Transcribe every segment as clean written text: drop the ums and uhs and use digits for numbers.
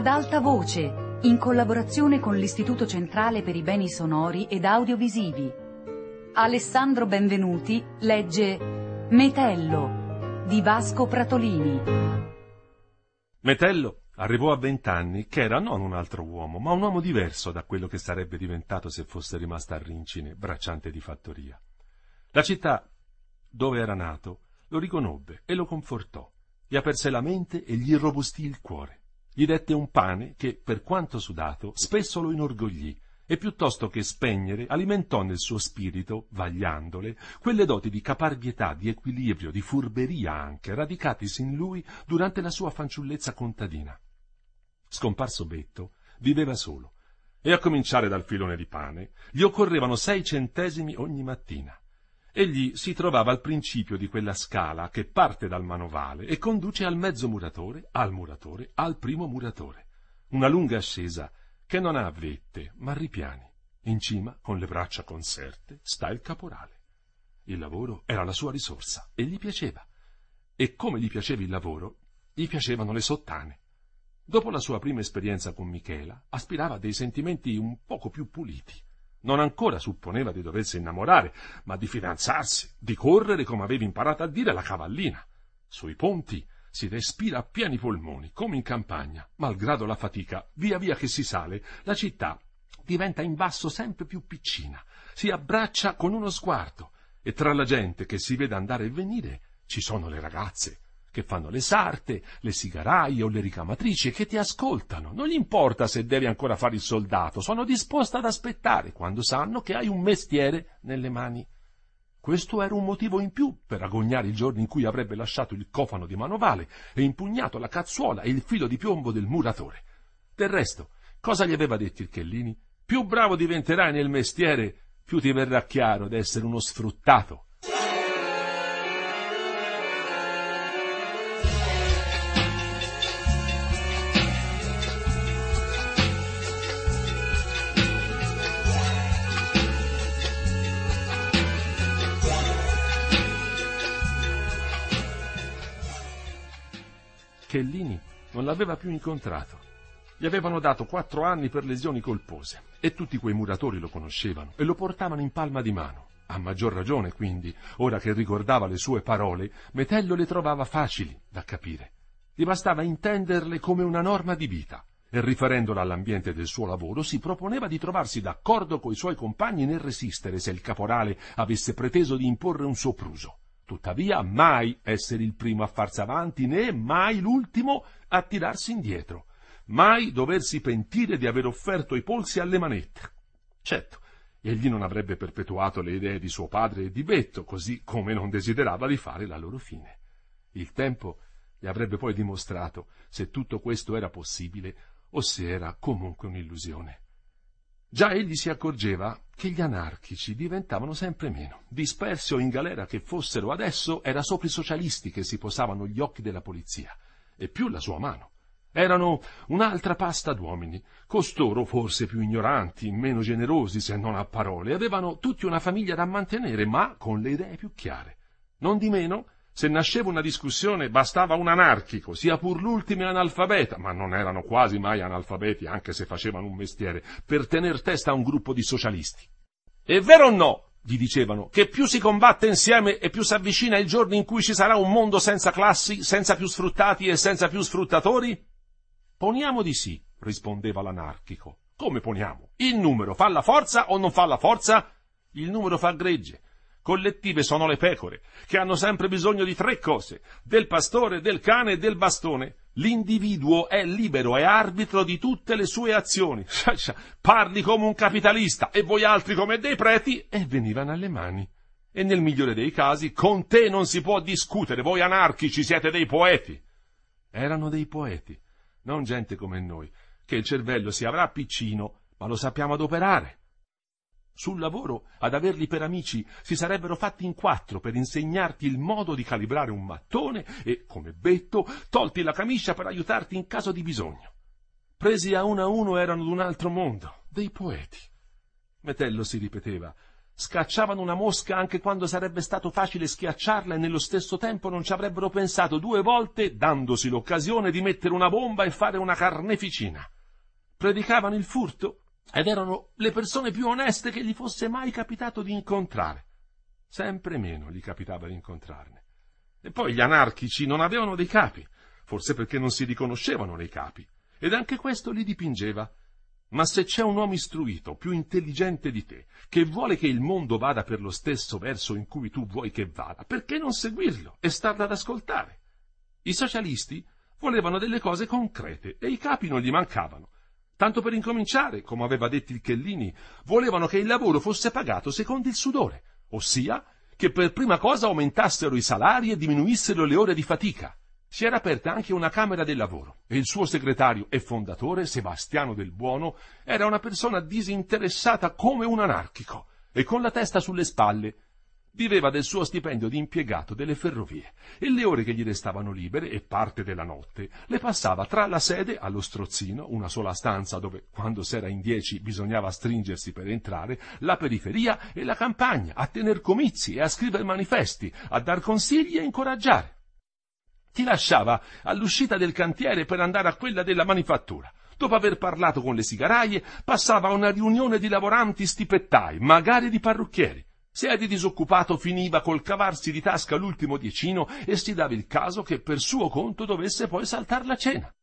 Ad alta voce, in collaborazione con l'Istituto Centrale per i Beni Sonori ed Audiovisivi. Alessandro Benvenuti legge Metello di Vasco Pratolini. Metello arrivò a 20 anni che era non un altro uomo, ma un uomo diverso da quello che sarebbe diventato se fosse rimasto a Rincine, bracciante di fattoria. La città dove era nato lo riconobbe e lo confortò, gli aperse la mente e gli irrobustì il cuore. Gli dette un pane che, per quanto sudato, spesso lo inorgoglì, e piuttosto che spegnere, alimentò nel suo spirito, vagliandole, quelle doti di caparbietà, di equilibrio, di furberia anche, radicatisi in lui durante la sua fanciullezza contadina. Scomparso Betto, viveva solo, e a cominciare dal filone di pane, gli occorrevano 6 centesimi ogni mattina. Egli si trovava al principio di quella scala che parte dal manovale e conduce al mezzo muratore, al primo muratore. Una lunga ascesa che non ha vette, ma ripiani. In cima, con le braccia conserte, sta il caporale. Il lavoro era la sua risorsa e gli piaceva. E come gli piaceva il lavoro, gli piacevano le sottane. Dopo la sua prima esperienza con Michela, aspirava a dei sentimenti un poco più puliti. Non ancora supponeva di doversi innamorare, ma di fidanzarsi, di correre come aveva imparato a dire la cavallina. Sui ponti si respira a pieni polmoni, come in campagna. Malgrado la fatica, via via che si sale, la città diventa in basso sempre più piccina, si abbraccia con uno sguardo, e tra la gente che si vede andare e venire ci sono le ragazze che fanno le sarte, le sigaraie o le ricamatrici e che ti ascoltano. Non gli importa se devi ancora fare il soldato, sono disposte ad aspettare quando sanno che hai un mestiere nelle mani. Questo era un motivo in più per agognare il giorno in cui avrebbe lasciato il cofano di manovale e impugnato la cazzuola e il filo di piombo del muratore. Del resto, cosa gli aveva detto il Chellini? Più bravo diventerai nel mestiere, più ti verrà chiaro d'essere uno sfruttato. Chellini non l'aveva più incontrato. Gli avevano dato 4 anni per lesioni colpose e tutti quei muratori lo conoscevano e lo portavano in palma di mano. A maggior ragione, quindi, ora che ricordava le sue parole, Metello le trovava facili da capire. Gli bastava intenderle come una norma di vita e, riferendola all'ambiente del suo lavoro, si proponeva di trovarsi d'accordo coi suoi compagni nel resistere se il caporale avesse preteso di imporre un sopruso. Tuttavia mai essere il primo a farsi avanti, né mai l'ultimo a tirarsi indietro. Mai doversi pentire di aver offerto i polsi alle manette. Certo, egli non avrebbe perpetuato le idee di suo padre e di Betto, così come non desiderava di fare la loro fine. Il tempo gli avrebbe poi dimostrato se tutto questo era possibile o se era comunque un'illusione. Già egli si accorgeva che gli anarchici diventavano sempre meno. Dispersi o in galera che fossero, adesso era sopra i socialisti che si posavano gli occhi della polizia, e più la sua mano. Erano un'altra pasta d'uomini, costoro forse più ignoranti, meno generosi se non a parole, avevano tutti una famiglia da mantenere, ma con le idee più chiare. Non di meno, se nasceva una discussione bastava un anarchico, sia pur l'ultimo analfabeta, ma non erano quasi mai analfabeti anche se facevano un mestiere, per tener testa a un gruppo di socialisti. È vero o no, gli dicevano, che più si combatte insieme e più si avvicina il giorno in cui ci sarà un mondo senza classi, senza più sfruttati e senza più sfruttatori? Poniamo di sì, rispondeva l'anarchico. Come poniamo? Il numero fa la forza o non fa la forza? Il numero fa gregge. Collettive sono le pecore, che hanno sempre bisogno di 3 cose, del pastore, del cane e del bastone. L'individuo è libero e arbitro di tutte le sue azioni. Parli come un capitalista e voi altri come dei preti, e venivano alle mani. E nel migliore dei casi, con te non si può discutere, voi anarchici siete dei poeti. Erano dei poeti, non gente come noi, che il cervello si avrà piccino, ma lo sappiamo adoperare. Sul lavoro, ad averli per amici, si sarebbero fatti in 4 per insegnarti il modo di calibrare un mattone e, come Betto, tolti la camicia per aiutarti in caso di bisogno. Presi a uno erano d'un altro mondo, dei poeti. Metello si ripeteva: Scacciavano una mosca anche quando sarebbe stato facile schiacciarla e nello stesso tempo non ci avrebbero pensato 2 volte, dandosi l'occasione di mettere una bomba e fare una carneficina. Predicavano il furto ed erano le persone più oneste che gli fosse mai capitato di incontrare. Sempre meno gli capitava di incontrarne. E poi gli anarchici non avevano dei capi, forse perché non si riconoscevano nei capi, ed anche questo li dipingeva. Ma se c'è un uomo istruito, più intelligente di te, che vuole che il mondo vada per lo stesso verso in cui tu vuoi che vada, perché non seguirlo e starlo ad ascoltare? I socialisti volevano delle cose concrete e i capi non gli mancavano. Tanto per incominciare, come aveva detto il Chellini, volevano che il lavoro fosse pagato secondo il sudore, ossia che per prima cosa aumentassero i salari e diminuissero le ore di fatica. Si era aperta anche una Camera del Lavoro e il suo segretario e fondatore, Sebastiano Del Buono, era una persona disinteressata come un anarchico e con la testa sulle spalle. Viveva del suo stipendio di impiegato delle ferrovie e le ore che gli restavano libere e parte della notte le passava tra la sede allo strozzino, una sola stanza dove quando s'era in 10 bisognava stringersi per entrare, la periferia e la campagna, a tener comizi e a scrivere manifesti, a dar consigli e incoraggiare. Ti lasciava all'uscita del cantiere per andare a quella della manifattura. Dopo aver parlato con le sigaraie, passava a una riunione di lavoranti stipettai, magari di parrucchieri. Se eri disoccupato finiva col cavarsi di tasca l'ultimo 10 e si dava il caso che per suo conto dovesse poi saltar la cena.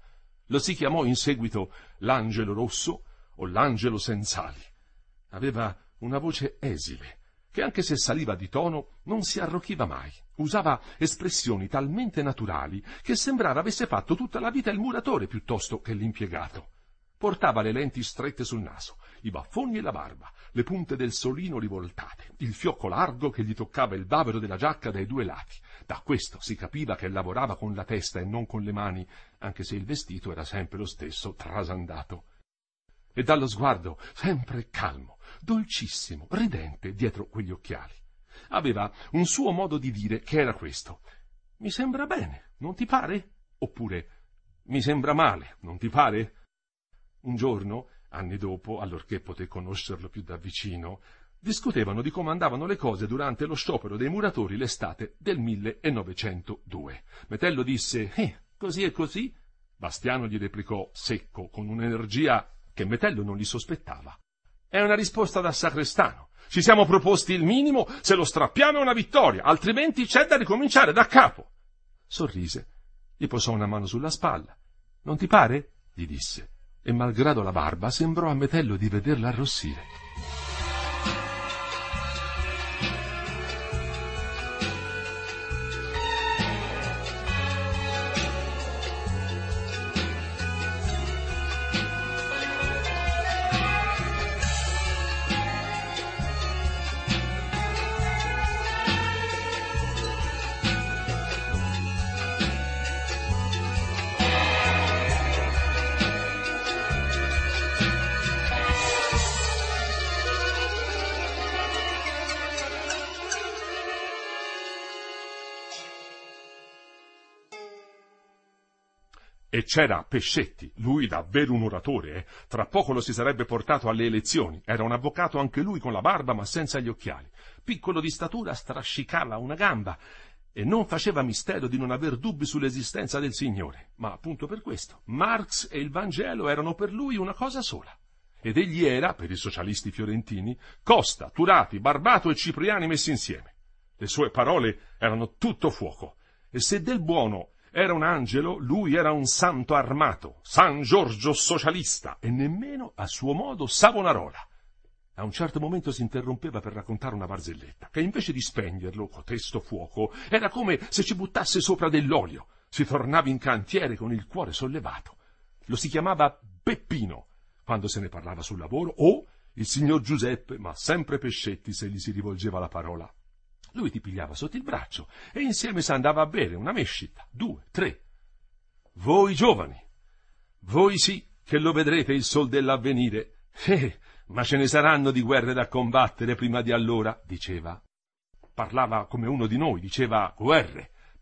Lo si chiamò in seguito l'Angelo Rosso o l'Angelo Senzali. Aveva una voce esile, che anche se saliva di tono non si arrocchiva mai. Usava espressioni talmente naturali che sembrava avesse fatto tutta la vita il muratore piuttosto che l'impiegato. Portava le lenti strette sul naso, i baffoni e la barba, le punte del solino rivoltate, il fiocco largo che gli toccava il bavero della giacca dai 2 lati. Da questo si capiva che lavorava con la testa e non con le mani, anche se il vestito era sempre lo stesso, trasandato. E dallo sguardo sempre calmo, dolcissimo, ridente dietro quegli occhiali. Aveva un suo modo di dire che era questo: mi sembra bene, non ti pare? Oppure mi sembra male, non ti pare? Un giorno, anni dopo, allorché poté conoscerlo più da vicino, discutevano di come andavano le cose durante lo sciopero dei muratori l'estate del 1902. Metello disse: così e così. Bastiano gli replicò secco, con un'energia che Metello non gli sospettava: è una risposta da sacrestano. Ci siamo proposti il minimo, se lo strappiamo è una vittoria, altrimenti c'è da ricominciare da capo. Sorrise, gli posò una mano sulla spalla. Non ti pare? Gli disse, e malgrado la barba sembrò a Metello di vederla arrossire. E c'era Pescetti, lui davvero un oratore, Tra poco lo si sarebbe portato alle elezioni. Era un avvocato anche lui con la barba ma senza gli occhiali. Piccolo di statura, strascicava una gamba e non faceva mistero di non aver dubbi sull'esistenza del Signore. Ma appunto per questo, Marx e il Vangelo erano per lui una cosa sola. Ed egli era, per i socialisti fiorentini, Costa, Turati, Barbato e Cipriani messi insieme. Le sue parole erano tutto fuoco. E se Del Buono era un angelo, lui era un santo armato, San Giorgio socialista, e nemmeno, a suo modo, Savonarola. A un certo momento si interrompeva per raccontare una barzelletta, che invece di spegnerlo, cotesto fuoco, era come se ci buttasse sopra dell'olio. Si tornava in cantiere con il cuore sollevato. Lo si chiamava Peppino, quando se ne parlava sul lavoro, o il signor Giuseppe, ma sempre Pescetti se gli si rivolgeva la parola. Lui ti pigliava sotto il braccio e insieme s'andava a bere una mescita, 2, 3. Voi giovani, voi sì che lo vedrete il sol dell'avvenire. Ma ce ne saranno di guerre da combattere prima di allora, diceva. Parlava come uno di noi, diceva guerre,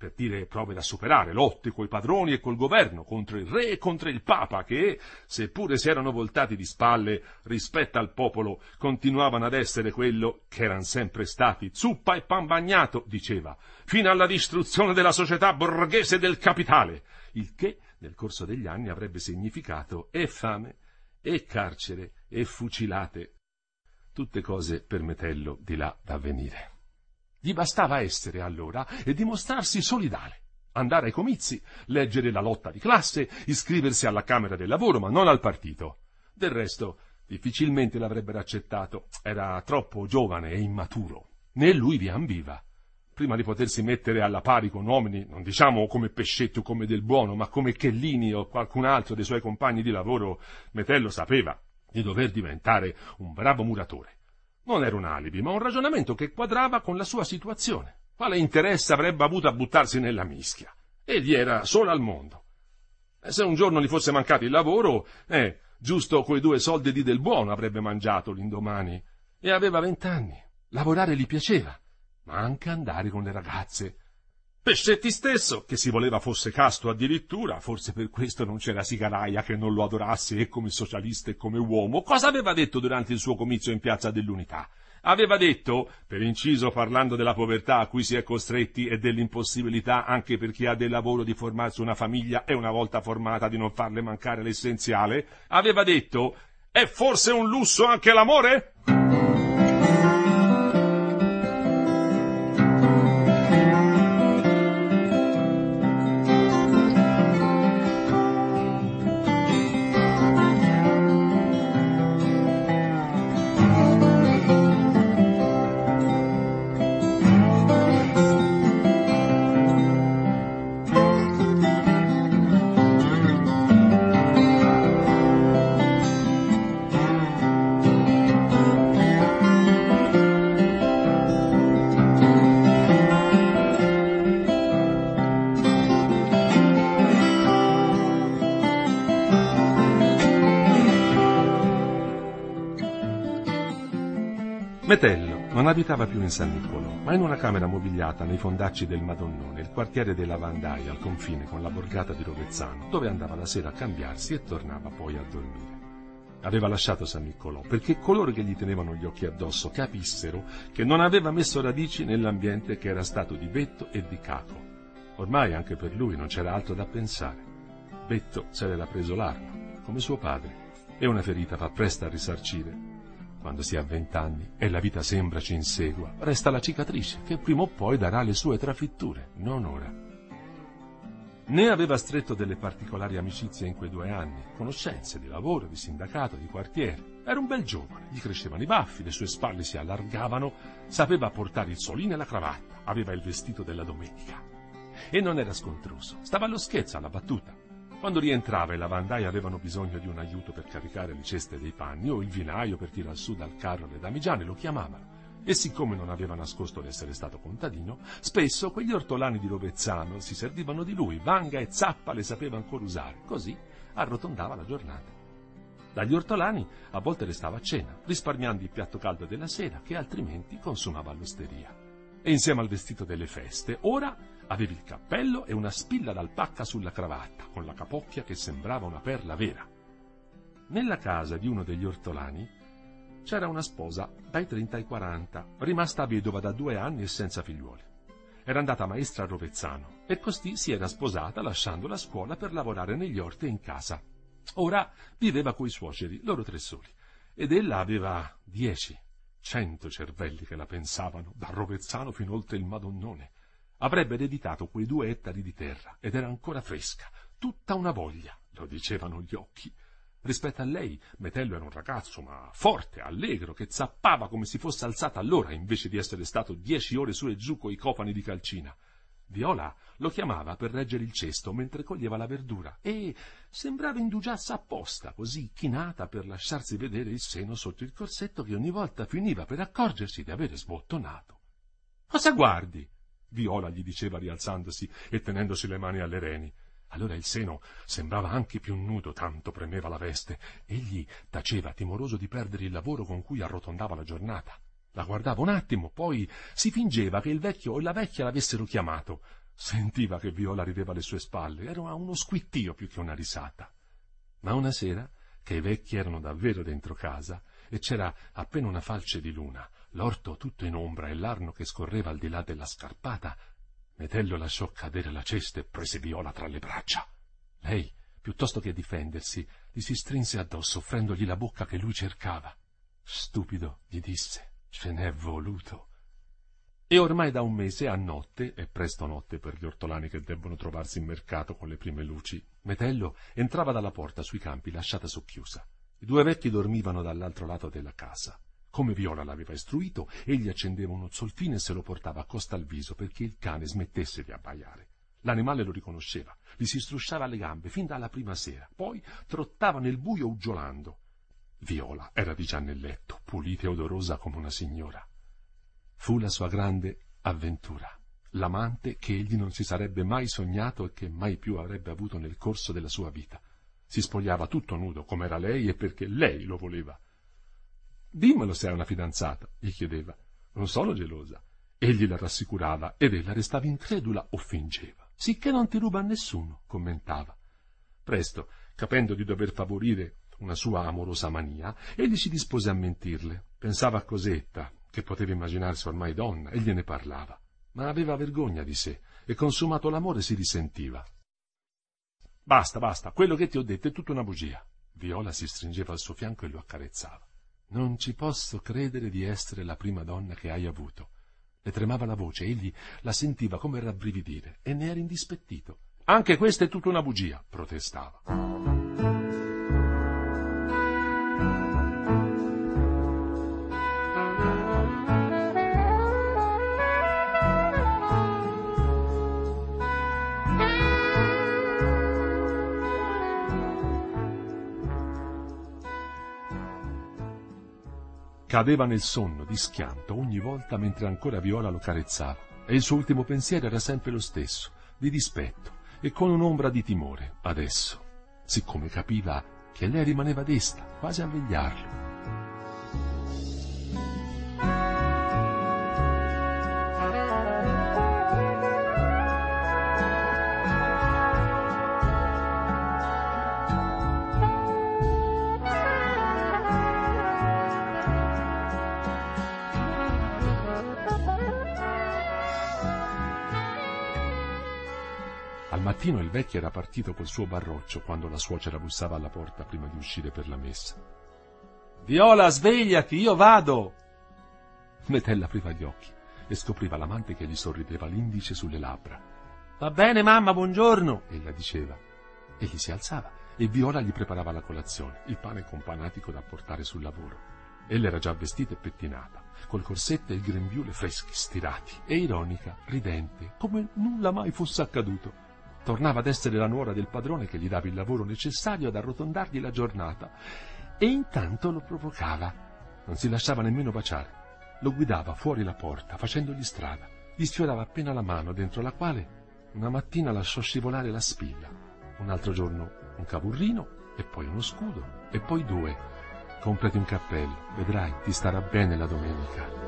per dire prove da superare, lotte coi padroni e col governo, contro il re e contro il papa, che, seppure si erano voltati di spalle rispetto al popolo, continuavano ad essere quello che erano sempre stati, zuppa e pan bagnato, diceva, fino alla distruzione della società borghese del capitale, il che nel corso degli anni avrebbe significato e fame, e carcere, e fucilate, tutte cose per Metello di là da venire. Gli bastava essere allora e dimostrarsi solidale, andare ai comizi, leggere la lotta di classe, iscriversi alla Camera del Lavoro, ma non al partito. Del resto, difficilmente l'avrebbero accettato, era troppo giovane e immaturo, né lui vi ambiva. Prima di potersi mettere alla pari con uomini, non diciamo come Pescetto o come Del Buono, ma come Chellini o qualcun altro dei suoi compagni di lavoro, Metello sapeva di dover diventare un bravo muratore. Non era un alibi, ma un ragionamento che quadrava con la sua situazione. Quale interesse avrebbe avuto a buttarsi nella mischia? Egli era solo al mondo. E se un giorno gli fosse mancato il lavoro, giusto quei 2 soldi di Del Buono avrebbe mangiato l'indomani. E aveva 20 anni. Lavorare gli piaceva, ma anche andare con le ragazze. Pescetti stesso, che si voleva fosse casto addirittura, forse per questo non c'era Sigaraia che non lo adorasse e come socialista e come uomo, cosa aveva detto durante il suo comizio in Piazza dell'Unità? Aveva detto, per inciso parlando della povertà a cui si è costretti e dell'impossibilità anche per chi ha del lavoro di formarsi una famiglia e una volta formata di non farle mancare l'essenziale, aveva detto, è forse un lusso anche l'amore? Metello non abitava più in San Niccolò, ma in una camera mobiliata nei fondacci del Madonnone, il quartiere della Vandaia, al confine con la borgata di Rovezzano, dove andava la sera a cambiarsi e tornava poi a dormire. Aveva lasciato San Niccolò perché coloro che gli tenevano gli occhi addosso capissero che non aveva messo radici nell'ambiente che era stato di Betto e di Caco. Ormai anche per lui non c'era altro da pensare. Betto se l'era preso l'arma, come suo padre, e una ferita fa presto a risarcire. Quando si ha 20 anni e la vita sembra ci insegua, resta la cicatrice che prima o poi darà le sue trafitture, non ora. Né aveva stretto delle particolari amicizie in quei 2 anni, conoscenze di lavoro, di sindacato, di quartiere. Era un bel giovane, gli crescevano i baffi, le sue spalle si allargavano, sapeva portare il solino e la cravatta, aveva il vestito della domenica. E non era scontroso, stava allo scherzo, alla battuta. Quando rientrava e la Vandaia avevano bisogno di un aiuto per caricare le ceste dei panni o il vinaio per tirar su dal carro le damigiane, lo chiamavano. E siccome non aveva nascosto d'essere stato contadino, spesso quegli ortolani di Rovezzano si servivano di lui, vanga e zappa le sapeva ancora usare, così arrotondava la giornata. Dagli ortolani a volte restava a cena, risparmiando il piatto caldo della sera che altrimenti consumava all'osteria. E insieme al vestito delle feste, ora avevi il cappello e una spilla d'alpacca sulla cravatta, con la capocchia che sembrava una perla vera. Nella casa di uno degli ortolani c'era una sposa dai 30 ai 40, rimasta vedova da 2 anni e senza figliuoli. Era andata maestra a Rovezzano e così si era sposata lasciando la scuola per lavorare negli orti e in casa. Ora viveva coi suoceri, loro 3 soli, ed ella aveva 100 cervelli che la pensavano, da Rovezzano fino oltre il Madonnone. Avrebbe ereditato quei 2 ettari di terra ed era ancora fresca, tutta una voglia, lo dicevano gli occhi. Rispetto a lei, Metello era un ragazzo, ma forte, allegro, che zappava come si fosse alzata allora, invece di essere stato 10 ore su e giù coi cofani di calcina. Viola lo chiamava per reggere il cesto mentre coglieva la verdura e sembrava indugiarsi apposta, così chinata per lasciarsi vedere il seno sotto il corsetto che ogni volta finiva per accorgersi di avere sbottonato. «Cosa guardi?» Viola gli diceva rialzandosi e tenendosi le mani alle reni. Allora il seno sembrava anche più nudo, tanto premeva la veste. Egli taceva, timoroso di perdere il lavoro con cui arrotondava la giornata. La guardava un attimo, poi si fingeva che il vecchio o la vecchia l'avessero chiamato. Sentiva che Viola rideva alle sue spalle, era uno squittio più che una risata. Ma una sera, che i vecchi erano davvero dentro casa e c'era appena una falce di luna, l'orto tutto in ombra e l'Arno che scorreva al di là della scarpata, Metello lasciò cadere la cesta e prese Viola tra le braccia. Lei, piuttosto che difendersi, gli si strinse addosso, offrendogli la bocca che lui cercava. Stupido, gli disse, ce n'è voluto. E ormai da un mese a notte, e presto notte per gli ortolani che debbono trovarsi in mercato con le prime luci, Metello entrava dalla porta sui campi lasciata socchiusa. I due vecchi dormivano dall'altro lato della casa. Come Viola l'aveva istruito, egli accendeva uno zolfino e se lo portava accosto al viso perché il cane smettesse di abbaiare. L'animale lo riconosceva, gli si strusciava le gambe fin dalla prima sera, poi trottava nel buio uggiolando. Viola era di già nel letto, pulita e odorosa come una signora. Fu la sua grande avventura, l'amante che egli non si sarebbe mai sognato e che mai più avrebbe avuto nel corso della sua vita. Si spogliava tutto nudo, come era lei, e perché lei lo voleva. «Dimmelo se hai una fidanzata», gli chiedeva. «Non sono gelosa». Egli la rassicurava ed ella restava incredula o fingeva. «Sicché non ti ruba a nessuno», commentava. Presto, capendo di dover favorire una sua amorosa mania, egli si dispose a mentirle. Pensava a Cosetta, che poteva immaginarsi ormai donna, e gliene parlava. Ma aveva vergogna di sé, e consumato l'amore si risentiva. «Basta, basta, quello che ti ho detto è tutta una bugia». Viola si stringeva al suo fianco e lo accarezzava. «Non ci posso credere di essere la prima donna che hai avuto». Le tremava la voce, egli la sentiva come rabbrividire, e ne era indispettito. «Anche questa è tutta una bugia», protestava. Cadeva nel sonno di schianto ogni volta mentre ancora Viola lo carezzava, e il suo ultimo pensiero era sempre lo stesso, di dispetto e con un'ombra di timore, adesso, siccome capiva che lei rimaneva desta, quasi a vegliarlo. Al mattino il vecchio era partito col suo barroccio quando la suocera bussava alla porta prima di uscire per la messa. «Viola, svegliati, io vado!» Metella apriva gli occhi e scopriva l'amante che gli sorrideva l'indice sulle labbra. «Va bene, mamma, buongiorno!» ella diceva. Egli si alzava e Viola gli preparava la colazione, il pane companatico da portare sul lavoro. Ella era già vestita e pettinata, col corsetto e il grembiule freschi, stirati, e ironica, ridente, come nulla mai fosse accaduto. Tornava ad essere la nuora del padrone che gli dava il lavoro necessario ad arrotondargli la giornata, e intanto lo provocava. Non si lasciava nemmeno baciare. Lo guidava fuori la porta, facendogli strada. Gli sfiorava appena la mano, dentro la quale una mattina lasciò scivolare la spilla. Un altro giorno un cavurrino, e poi uno scudo, e poi due. «Comprati un cappello, vedrai, ti starà bene la domenica».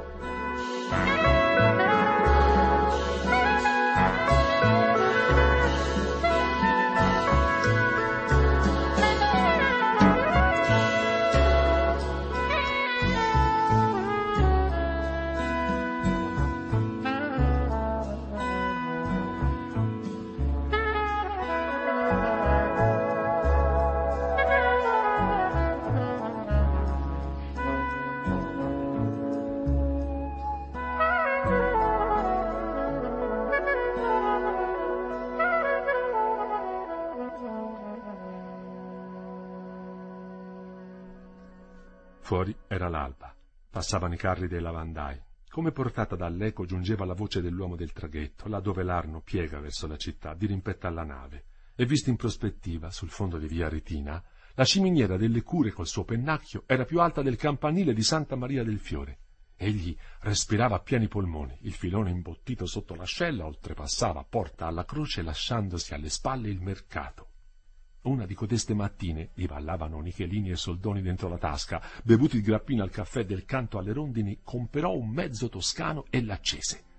Fuori era l'alba. Passavano i carri dei lavandai. Come portata dall'eco giungeva la voce dell'uomo del traghetto, là dove l'Arno piega verso la città, dirimpetta alla nave. E vista in prospettiva, sul fondo di via Ritina, la ciminiera delle Cure col suo pennacchio era più alta del campanile di Santa Maria del Fiore. Egli respirava a pieni polmoni, il filone imbottito sotto l'ascella oltrepassava porta alla croce lasciandosi alle spalle il mercato. Una di codeste mattine gli ballavano nichelini e soldoni dentro la tasca, bevuto il grappino al caffè del canto alle rondini, comperò un mezzo toscano e l'accese.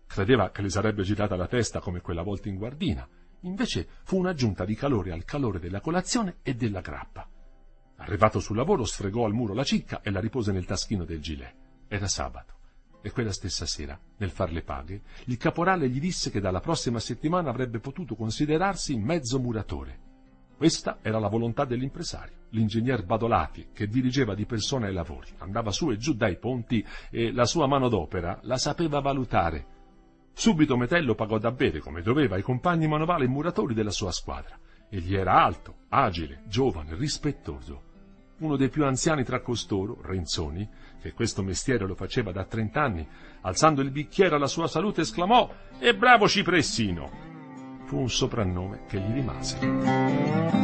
Credeva che le sarebbe girata la testa come quella volta in guardina. Invece fu un'aggiunta di calore al calore della colazione e della grappa. Arrivato sul lavoro, sfregò al muro la cicca e la ripose nel taschino del gilet. Era sabato. E quella stessa sera, nel far le paghe, il caporale gli disse che dalla prossima settimana avrebbe potuto considerarsi mezzo muratore. Questa era la volontà dell'impresario, l'ingegner Badolati, che dirigeva di persona i lavori, andava su e giù dai ponti e la sua manodopera la sapeva valutare. Subito Metello pagò da bere, come doveva, i compagni manovali e muratori della sua squadra. Egli era alto, agile, giovane, rispettoso. Uno dei più anziani tra costoro, Renzoni, che questo mestiere lo faceva da 30 anni, alzando il bicchiere alla sua salute esclamò: «E bravo Cipressino!» Fu un soprannome che gli rimase.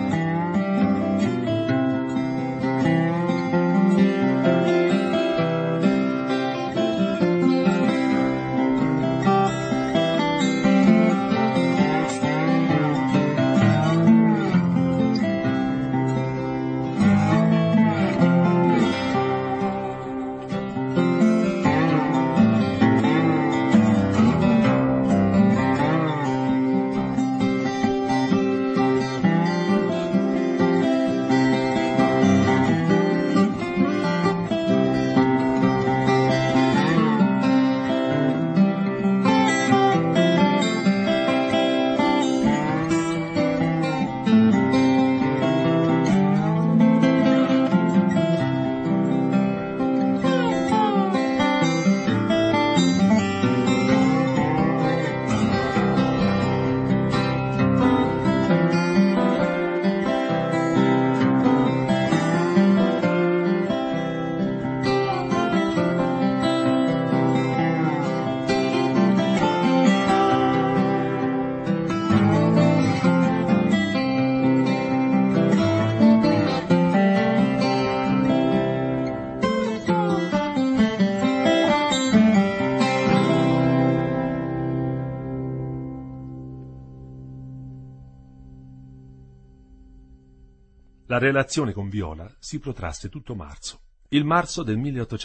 La relazione con Viola si protrasse tutto marzo, il marzo del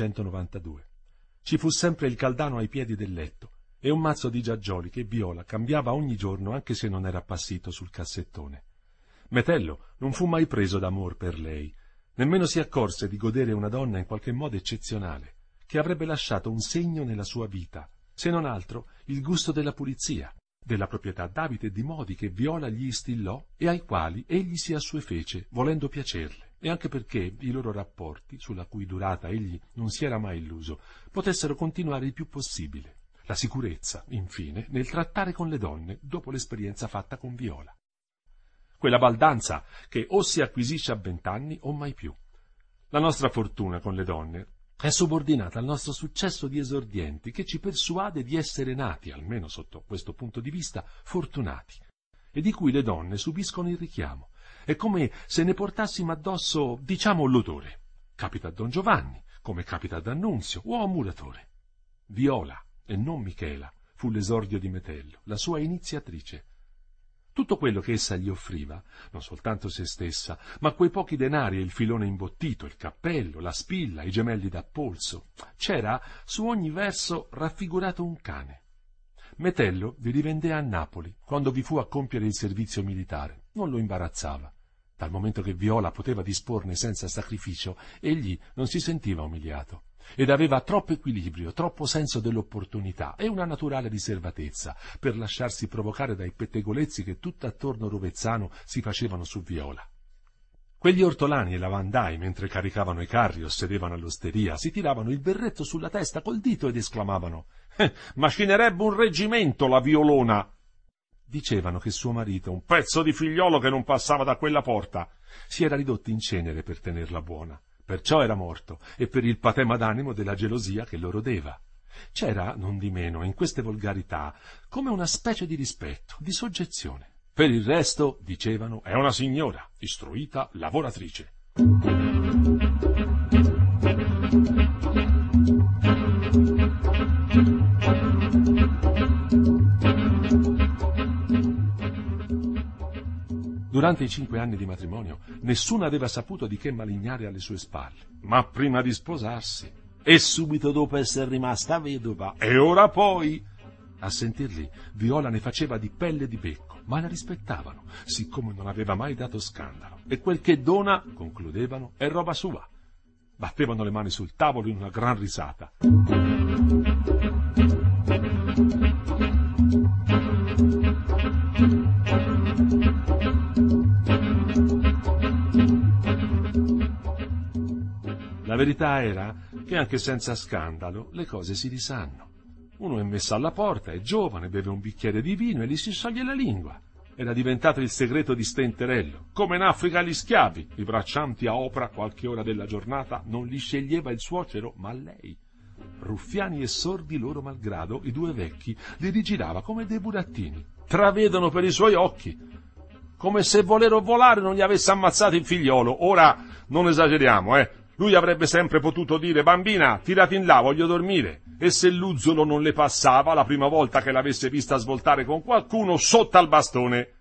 1892. Ci fu sempre il caldano ai piedi del letto e un mazzo di giaggioli che Viola cambiava ogni giorno anche se non era appassito sul cassettone. Metello non fu mai preso d'amor per lei, nemmeno si accorse di godere una donna in qualche modo eccezionale, che avrebbe lasciato un segno nella sua vita, se non altro il gusto della pulizia, della proprietà d'abiti e di modi che Viola gli instillò e ai quali egli si assuefece, volendo piacerle, e anche perché i loro rapporti, sulla cui durata egli non si era mai illuso, potessero continuare il più possibile. La sicurezza, infine, nel trattare con le donne dopo l'esperienza fatta con Viola. Quella baldanza che o si acquisisce a 20 anni o mai più. La nostra fortuna con le donne è subordinata al nostro successo di esordienti che ci persuade di essere nati, almeno sotto questo punto di vista, fortunati, e di cui le donne subiscono il richiamo. È come se ne portassimo addosso, diciamo, l'odore. Capita a Don Giovanni, come capita ad Annunzio o a un muratore. Viola, e non Michela, fu l'esordio di Metello, la sua iniziatrice. Tutto quello che essa gli offriva, non soltanto se stessa, ma quei pochi denari e il filone imbottito, il cappello, la spilla, i gemelli da polso, c'era su ogni verso raffigurato un cane. Metello vi rivendea a Napoli, quando vi fu a compiere il servizio militare. Non lo imbarazzava. Dal momento che Viola poteva disporne senza sacrificio, egli non si sentiva umiliato. Ed aveva troppo equilibrio, troppo senso dell'opportunità e una naturale riservatezza per lasciarsi provocare dai pettegolezzi che tutt'attorno Rovezzano si facevano su Viola. Quegli ortolani e lavandai, mentre caricavano i carri o sedevano all'osteria, si tiravano il berretto sulla testa col dito ed esclamavano: «Macinerebbe un reggimento la Violona!» Dicevano che suo marito, un pezzo di figliolo che non passava da quella porta, si era ridotto in cenere per tenerla buona. Perciò era morto, e per il patema d'animo della gelosia che lo rodeva. C'era, non di meno, in queste volgarità, come una specie di rispetto, di soggezione. Per il resto, dicevano, è una signora, istruita, lavoratrice. Durante i 5 anni di matrimonio nessuno aveva saputo di che malignare alle sue spalle, ma prima di sposarsi, e subito dopo essere rimasta vedova, e ora poi, A sentirli, Viola ne faceva di pelle di becco, ma la rispettavano, siccome non aveva mai dato scandalo. E quel che dona, concludevano, è roba sua. Battevano le mani sul tavolo in una gran risata. La verità era che anche senza scandalo le cose si risanno. Uno è messo alla porta, è giovane, beve un bicchiere di vino e gli si scioglie la lingua. Era diventato il segreto di Stenterello. Come in Africa gli schiavi, i braccianti a opera qualche ora della giornata non li sceglieva il suocero, ma lei. Ruffiani e sordi loro malgrado, i due vecchi li rigirava come dei burattini. Travedono per i suoi occhi, come se volere o volare non gli avesse ammazzato il figliolo. Ora non esageriamo, Lui avrebbe sempre potuto dire: bambina, tirati in là, voglio dormire. E se l'uzzolo non le passava, la prima volta che l'avesse vista svoltare con qualcuno, sotto al bastone.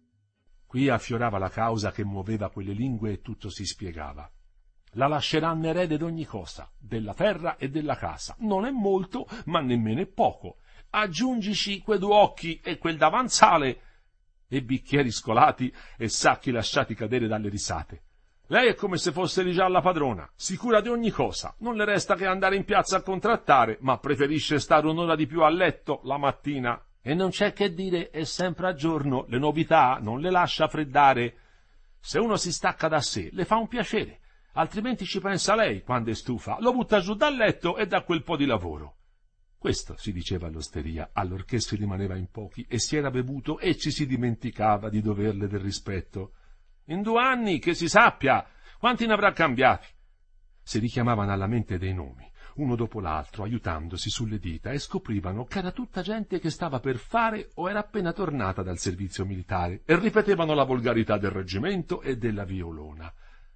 Qui affiorava la causa che muoveva quelle lingue e tutto si spiegava. La lasceranno erede d'ogni cosa, della terra e della casa. Non è molto, ma nemmeno è poco. Aggiungici quei due occhi e quel davanzale, e bicchieri scolati e sacchi lasciati cadere dalle risate. Lei è come se fosse di già la padrona, si cura di ogni cosa, non le resta che andare in piazza a contrattare, ma preferisce stare un'ora di più a letto la mattina. E non c'è che dire, è sempre a giorno, le novità non le lascia freddare. Se uno si stacca da sé, le fa un piacere, altrimenti ci pensa lei quando è stufa, lo butta giù dal letto e dà quel po' di lavoro. Questo si diceva all'osteria, allorché si rimaneva in pochi e si era bevuto e ci si dimenticava di doverle del rispetto. In 2 anni, che si sappia, quanti ne avrà cambiati? Si richiamavano alla mente dei nomi, uno dopo l'altro, aiutandosi sulle dita, e scoprivano che era tutta gente che stava per fare o era appena tornata dal servizio militare, e ripetevano la volgarità del reggimento e della violona.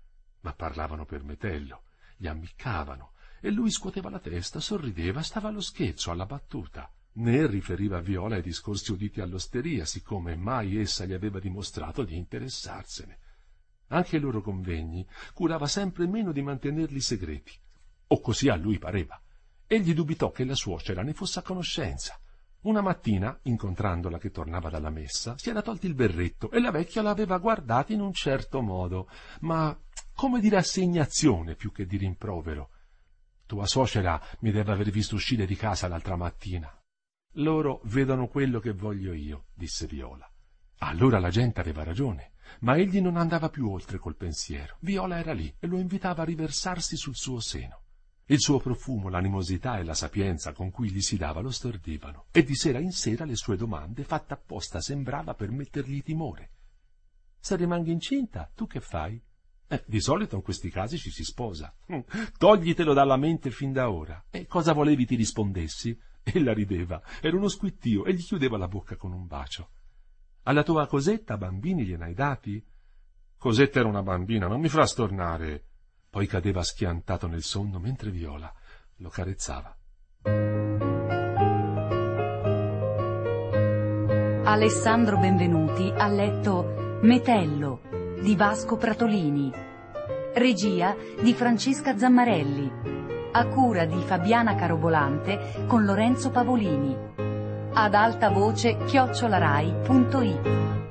Ma parlavano per Metello, gli ammiccavano, e lui scuoteva la testa, sorrideva, stava allo scherzo, alla battuta. Né riferiva a Viola i discorsi uditi all'osteria, siccome mai essa gli aveva dimostrato di interessarsene. Anche ai loro convegni curava sempre meno di mantenerli segreti, o così a lui pareva. Egli dubitò che la suocera ne fosse a conoscenza. Una mattina, incontrandola che tornava dalla messa, si era tolto il berretto e la vecchia l'aveva guardata in un certo modo, ma come di rassegnazione più che di rimprovero. Tua suocera mi deve aver visto uscire di casa l'altra mattina. Loro vedono quello che voglio io, disse Viola. Allora la gente aveva ragione, ma egli non andava più oltre col pensiero. Viola era lì e lo invitava a riversarsi sul suo seno. Il suo profumo, l'animosità e la sapienza con cui gli si dava lo stordivano, e di sera in sera le sue domande, fatte apposta, sembrava per mettergli timore. Se rimanghi incinta, tu che fai? Di solito in questi casi ci si sposa. Toglitelo dalla mente fin da ora. E cosa volevi ti rispondessi? Ella rideva, era uno squittio, e gli chiudeva la bocca con un bacio. Alla tua Cosetta bambini glien'hai dati? Cosetta era una bambina, non mi fa stornare. Poi cadeva schiantato nel sonno mentre Viola lo carezzava. Alessandro Benvenuti ha letto Metello di Vasco Pratolini, regia di Francesca Zammarelli, a cura di Fabiana Carobolante con Lorenzo Pavolini, ad alta voce @rai.it.